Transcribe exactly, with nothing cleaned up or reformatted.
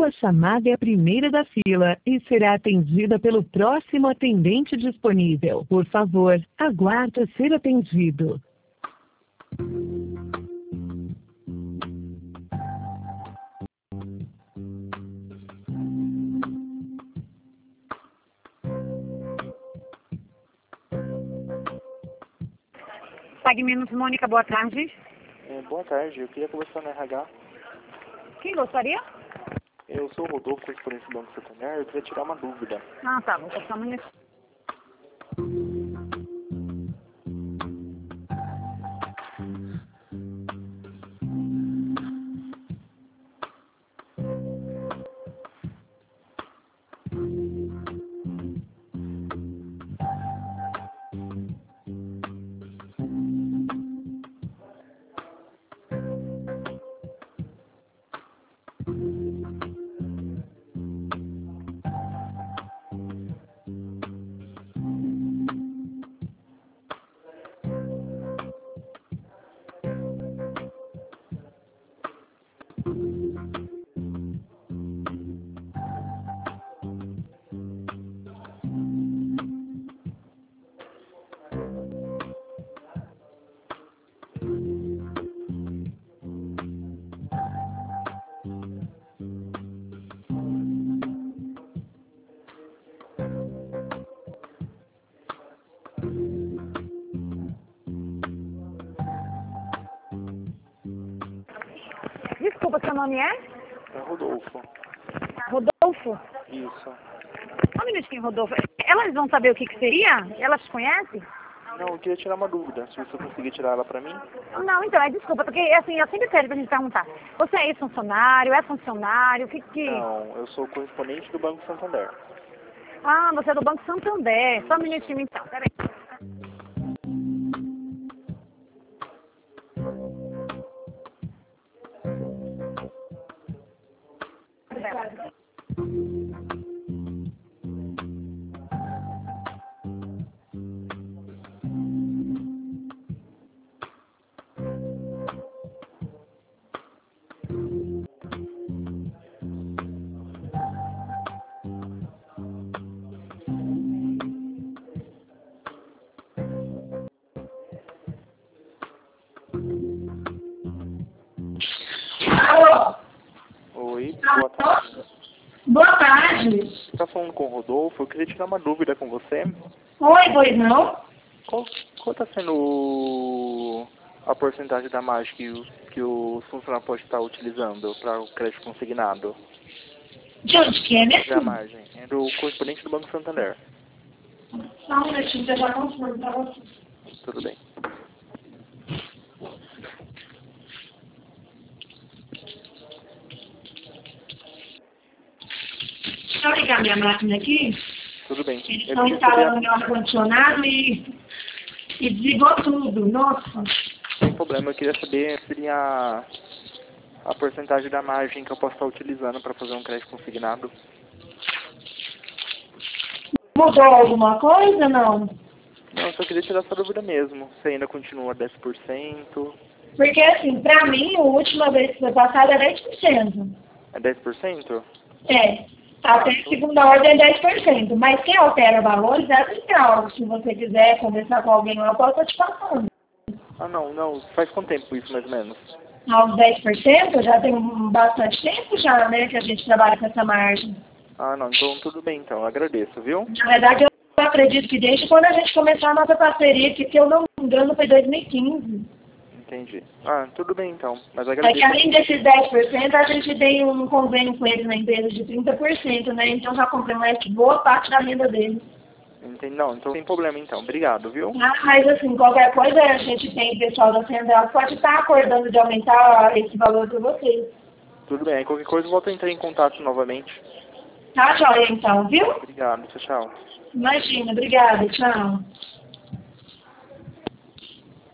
Sua chamada é a primeira da fila e será atendida pelo próximo atendente disponível. Por favor, aguarde ser atendido. Pague Menos, Mônica, boa tarde. É, boa tarde, eu queria conversar no R H. Quem gostaria? Eu sou o Rodolfo, correspondente do Banco Santander, eu queria tirar uma dúvida. Ah, tá, vou passar um minuto. Desculpa, seu nome é? É Rodolfo. Rodolfo? Isso. Só um minutinho, Rodolfo. Elas vão saber o que, que seria? Elas te conhecem? Não, eu queria tirar uma dúvida, se você conseguir tirar ela pra mim. Não, então, é desculpa, porque assim, eu sempre pego pra gente perguntar. Você é ex-funcionário, é funcionário, o que que... Não, eu sou correspondente do Banco Santander. Ah, você é do Banco Santander. Só um minutinho, então, peraí. Oi, boa tarde. Boa tarde. Você tá falando com o Rodolfo? Eu queria tirar uma dúvida com você. Oi, pois não? Qual, qual tá sendo o- a porcentagem da margem que, o- que o funcionário pode estar utilizando para o crédito consignado? De onde que é, né? Da margem. É do correspondente do Banco Santander. Só um minutinho, eu já confundo pra você. Tudo bem. Deixa eu ligar minha máquina aqui. Tudo bem. Eles Eu estão queria instalando saber, meu ar-condicionado e, e desligou tudo. Nossa. sem problema, eu queria saber se seria a, a porcentagem da margem que eu posso estar utilizando para fazer um crédito consignado. Mudou alguma coisa, não? Não, eu só queria tirar essa dúvida mesmo. Se ainda continua dez por cento. Porque, assim, pra mim, a última vez que foi passada é dez por cento. É dez por cento? É. Até a segunda ordem é dez por cento. Mas quem altera valores é a central. Se você quiser conversar com alguém lá, eu posso estar te passando. Ah, não, não. Faz quanto tempo isso, mais ou menos? Aos dez por cento, já tem bastante tempo já, né, que a gente trabalha com essa margem. Ah, não. Então, tudo bem, então. Eu agradeço, viu? Na verdade, eu acredito que desde quando a gente começou a nossa parceria, que se eu não me engano foi dois mil e quinze. Entendi. Ah, tudo bem, então. Mas eu É que agradeço. além desses dez por cento, a gente tem um convênio com eles na empresa de trinta por cento, né? Então já compromete boa parte da renda deles. Entendi. Não, então sem problema, então. Obrigado, viu? Ah, mas assim, qualquer coisa a gente tem pessoal da Central pode estar acordando de aumentar esse valor para vocês. Tudo bem. Aí qualquer coisa eu volto a entrar em contato novamente. Tá, joia então, viu? Obrigado. Tchau, tchau. Imagina, obrigada, tchau.